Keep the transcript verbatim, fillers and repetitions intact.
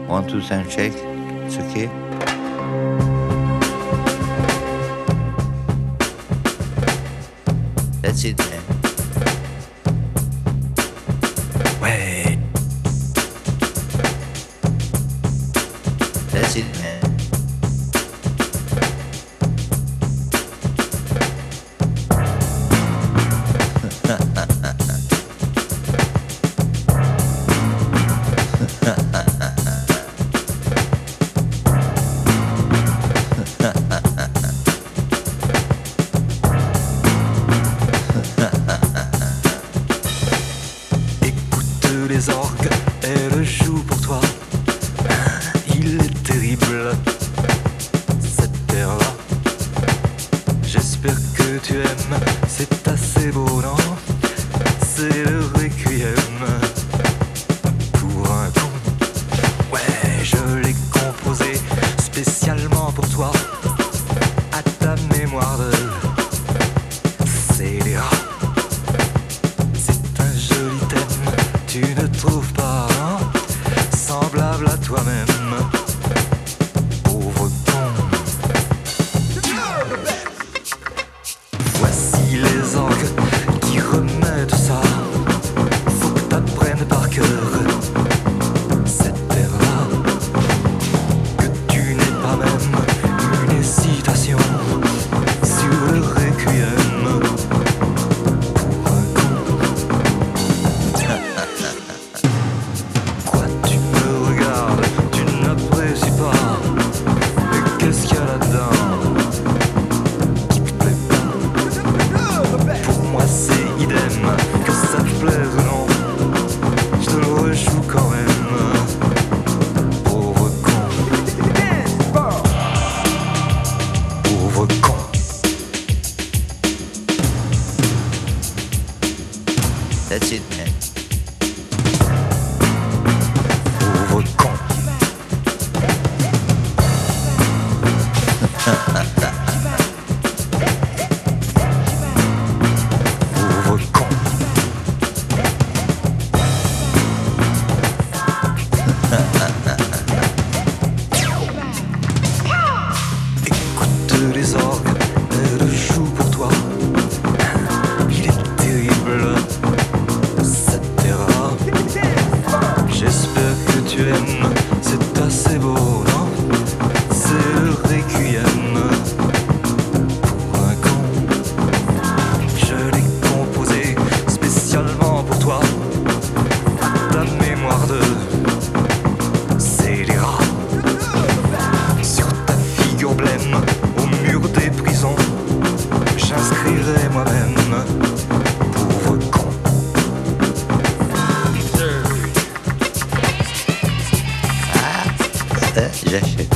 One, two, sound check. It's okay. That's it, man. Ouais. That's it, man. Écoute les orgues, elle joue pour toi. Il est terrible, cette terre-là. J'espère que tu aimes, c'est assez beau, non? C'est le requiem pour un con. Ouais, je l'ai composé spécialement pour toi, à ta mémoire de scélérat. C'est un joli thème, tu ne trouves pas, non? Semblable à toi-même. Pauvre con. Voici les orgues qui remettent ça. Faut que t'apprennes par cœur cette terre-là. Que tu n'es pas même une hésitation sur le requiem pour un con. Quoi, tu me regardes, tu n'apprécies pas. Mais qu'est-ce qu'il y a là-dedans qui te plaît pas? Pour moi c'est idem, que ça te plaise ou non, je te le rejoue quand même. Pauvre con. Pauvre con. That's it, man. Pauvre con. Pauvre con. Écoute les orgues, elle joue pour toi. Il est terrible, cette terre-là. J'espère que tu aimes, c'est assez beau, non? C'est le requiem pour un con. Je l'ai composé spécialement pour toi, à ta mémoire de scélérat. Sur ta figure blême, au mur des prisons, j'inscrirai moi-même. Pauvre con. Ça, j'achète.